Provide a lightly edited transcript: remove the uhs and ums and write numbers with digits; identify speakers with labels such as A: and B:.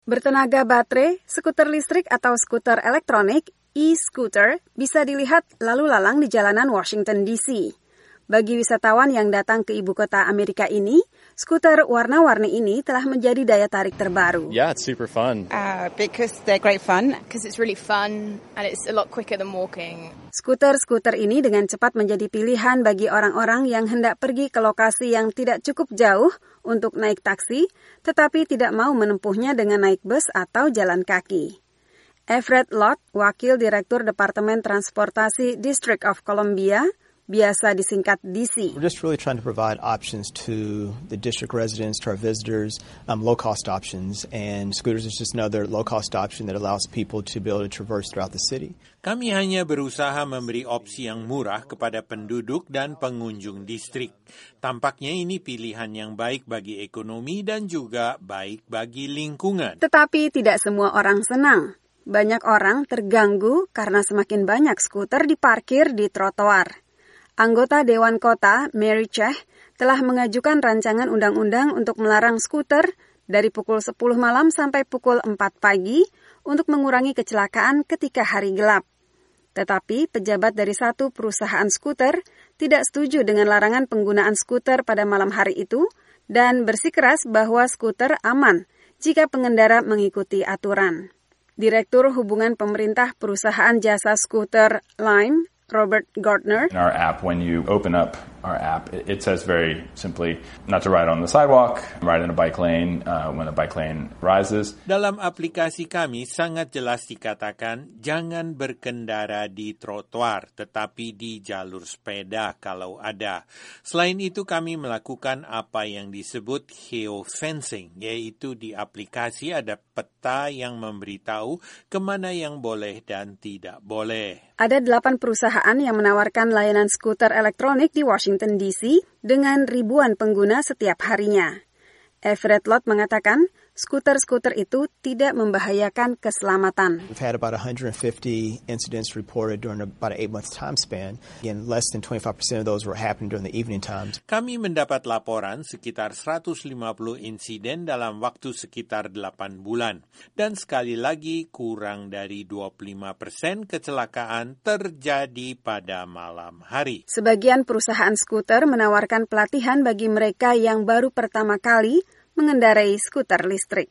A: Bertenaga baterai, skuter listrik atau skuter elektronik, e-scooter, bisa dilihat lalu lalang di jalanan Washington, D.C. Bagi wisatawan yang datang ke ibu kota Amerika ini, skuter warna-warni ini telah menjadi daya tarik terbaru.
B: Yeah, it's super fun.
C: Because they're great fun.
D: Because it's really fun and it's a lot quicker than walking.
A: Skuter-skuter ini dengan cepat menjadi pilihan bagi orang-orang yang hendak pergi ke lokasi yang tidak cukup jauh untuk naik taksi, tetapi tidak mau menempuhnya dengan naik bus atau jalan kaki. Everett Lott, Wakil Direktur Departemen Transportasi District of Columbia, biasa disingkat DC.
E: We're just really trying to provide options to the district residents, to our visitors, low-cost options, and scooters is just another low-cost option that allows people to be able to traverse throughout the city.
F: Kami hanya berusaha memberi opsi yang murah kepada penduduk dan pengunjung distrik. Tampaknya ini pilihan yang baik bagi ekonomi dan juga baik bagi lingkungan.
A: Tetapi tidak semua orang senang. Banyak orang terganggu karena semakin banyak skuter diparkir di trotoar. Anggota Dewan Kota, Mary Cheh, telah mengajukan rancangan undang-undang untuk melarang skuter dari pukul 10 malam sampai pukul 4 pagi untuk mengurangi kecelakaan ketika hari gelap. Tetapi pejabat dari satu perusahaan skuter tidak setuju dengan larangan penggunaan skuter pada malam hari itu dan bersikeras bahwa skuter aman jika pengendara mengikuti aturan. Direktur Hubungan Pemerintah Perusahaan Jasa Skuter Lime, Robert Gardner.
B: In our app, when you open up our app, it says very simply not to ride on the sidewalk, ride in a bike lane when the bike lane rises.
F: Dalam aplikasi kami sangat jelas dikatakan jangan berkendara di trotoar, tetapi di jalur sepeda kalau ada. Selain itu kami melakukan apa yang disebut geofencing, yaitu di aplikasi ada peta yang memberitahu kemana yang boleh dan tidak boleh.
A: Ada 8 perusahaan yang menawarkan layanan skuter elektronik di Washington, D.C. dengan ribuan pengguna setiap harinya. Everett Lott mengatakan, skuter-skuter itu tidak membahayakan keselamatan.
E: We've had about 150 incidents reported during about an 8-month time span. Again, less than 25% of those were happening during the evening times.
F: Kami mendapat laporan sekitar 150 insiden dalam waktu sekitar 8 bulan. Dan sekali lagi kurang dari 25% kecelakaan terjadi pada malam hari.
A: Sebagian perusahaan skuter menawarkan pelatihan bagi mereka yang baru pertama kali mengendarai skuter listrik.